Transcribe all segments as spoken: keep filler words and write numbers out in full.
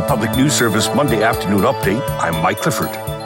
Public News Service Monday afternoon update. I'm Mike Clifford.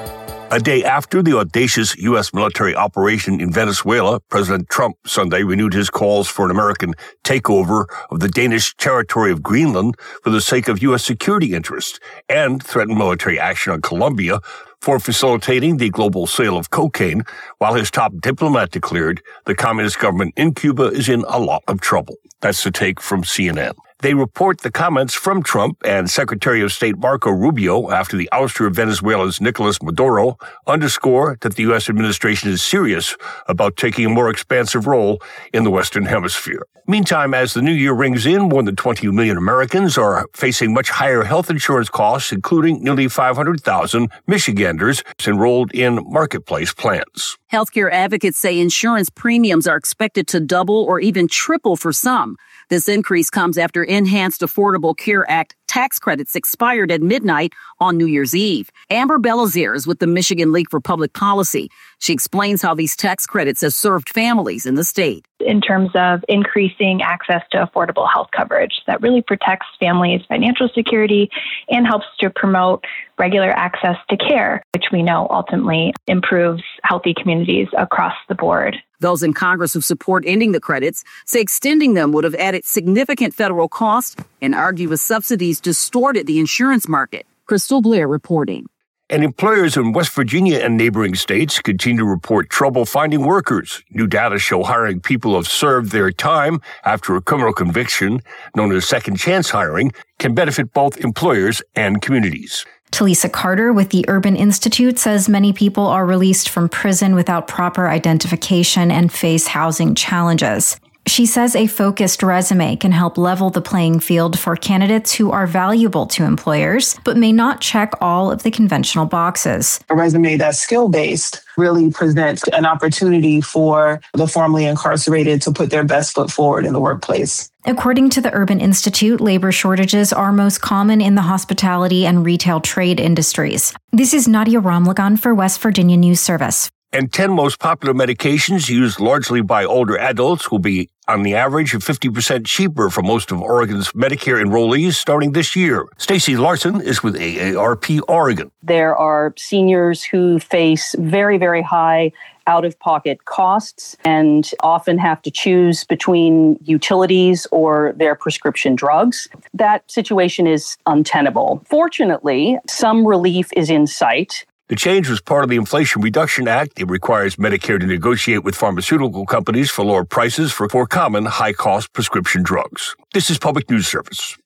A day after the audacious U S military operation in Venezuela, President Trump Sunday renewed his calls for an American takeover of the Danish territory of Greenland for the sake of U S security interests and threatened military action on Colombia for facilitating the global sale of cocaine, while his top diplomat declared the communist government in Cuba is in a lot of trouble. That's the take from C N N. They report the comments from Trump and Secretary of State Marco Rubio after the ouster of Venezuela's Nicolas Maduro underscore that the U S administration is serious about taking a more expansive role in the Western Hemisphere. Meantime, as the new year rings in, more than twenty million Americans are facing much higher health insurance costs, including nearly five hundred thousand Michiganders enrolled in marketplace plans. Healthcare advocates say insurance premiums are expected to double or even triple for some. This increase comes after Enhanced Affordable Care Act tax credits expired at midnight on New Year's Eve. Amber Belazier is with the Michigan League for Public Policy. She explains how these tax credits have served families in the state. In terms of increasing access to affordable health coverage that really protects families' financial security and helps to promote regular access to care, which we know ultimately improves healthy communities across the board. Those in Congress who support ending the credits say extending them would have added significant federal costs and argue the subsidies distorted the insurance market. Crystal Blair reporting. And employers in West Virginia and neighboring states continue to report trouble finding workers. New data show hiring people who have served their time after a criminal conviction, known as second chance hiring, can benefit both employers and communities. Talisa Carter with the Urban Institute says many people are released from prison without proper identification and face housing challenges. She says a focused resume can help level the playing field for candidates who are valuable to employers, but may not check all of the conventional boxes. A resume that's skill-based really presents an opportunity for the formerly incarcerated to put their best foot forward in the workplace. According to the Urban Institute, labor shortages are most common in the hospitality and retail trade industries. This is Nadia Ramlagan for West Virginia News Service. And ten most popular medications used largely by older adults will be, on the average, fifty percent cheaper for most of Oregon's Medicare enrollees starting this year. Stacey Larson is with A A R P Oregon. There are seniors who face very, very high out-of-pocket costs and often have to choose between utilities or their prescription drugs. That situation is untenable. Fortunately, some relief is in sight. The change was part of the Inflation Reduction Act. It requires Medicare to negotiate with pharmaceutical companies for lower prices for, for common high-cost prescription drugs. This is Public News Service.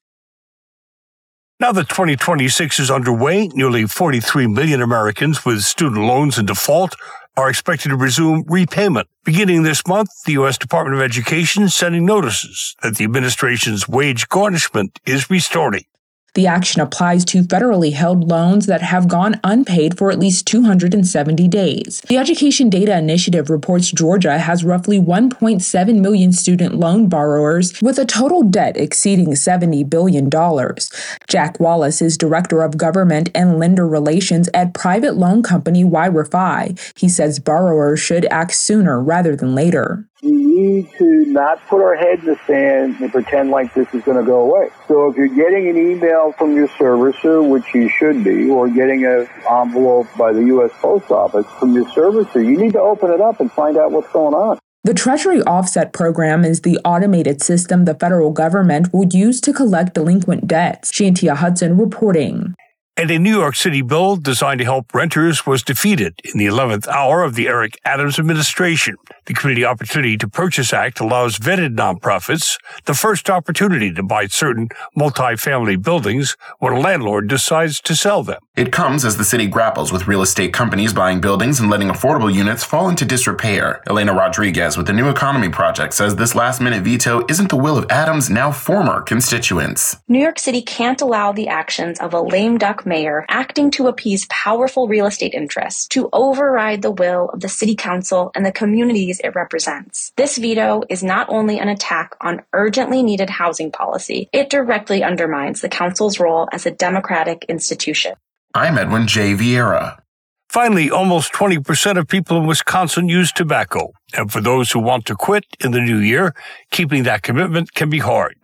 Now that twenty twenty-six is underway, nearly forty-three million Americans with student loans in default are expected to resume repayment. Beginning this month, the U S Department of Education is sending notices that the administration's wage garnishment is restarting. The action applies to federally held loans that have gone unpaid for at least two hundred seventy days. The Education Data Initiative reports Georgia has roughly one point seven million student loan borrowers with a total debt exceeding seventy billion dollars. Jack Wallace is Director of Government and Lender Relations at private loan company YRefy. He says borrowers should act sooner rather than later. We need to not put our head in the sand and pretend like this is going to go away. So if you're getting an email from your servicer, which you should be, or getting an envelope by the U S Post Office from your servicer, you need to open it up and find out what's going on. The Treasury Offset Program is the automated system the federal government will use to collect delinquent debts. Shantia Hudson reporting. And a New York City bill designed to help renters was defeated in the eleventh hour of the Eric Adams administration. The Community Opportunity to Purchase Act allows vetted nonprofits the first opportunity to buy certain multifamily buildings when a landlord decides to sell them. It comes as the city grapples with real estate companies buying buildings and letting affordable units fall into disrepair. Elena Rodriguez with the New Economy Project says this last-minute veto isn't the will of Adams' now former constituents. New York City can't allow the actions of a lame duck mayor acting to appease powerful real estate interests to override the will of the city council and the communities it represents. This veto is not only an attack on urgently needed housing policy, it directly undermines the council's role as a democratic institution. I'm Edwin J. Vieira. Finally, almost twenty percent of people in Wisconsin use tobacco. And for those who want to quit in the new year, keeping that commitment can be hard.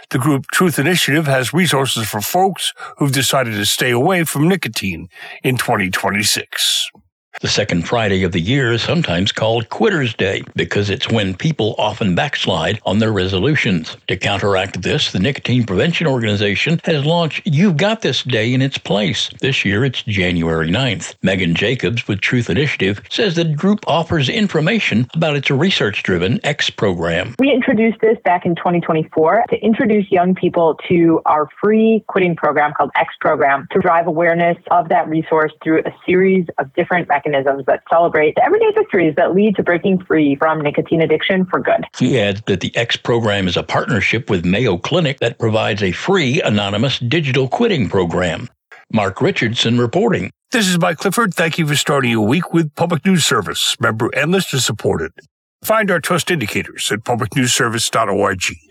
The group Truth Initiative has resources for folks who've decided to stay away from nicotine in twenty twenty-six. The second Friday of the year is sometimes called Quitter's Day because it's when people often backslide on their resolutions. To counteract this, the Nicotine Prevention Organization has launched You've Got This Day in its place. This year, it's January ninth. Megan Jacobs with Truth Initiative says the group offers information about its research-driven X program. We introduced this back in twenty twenty-four to introduce young people to our free quitting program called X program to drive awareness of that resource through a series of different mechanisms that celebrate the everyday victories that lead to breaking free from nicotine addiction for good. She adds that the X program is a partnership with Mayo Clinic that provides a free anonymous digital quitting program. Mark Richardson reporting. This is Mike Clifford. Thank you for starting your week with Public News Service, member and listener supported. Find our trust indicators at public news service dot org.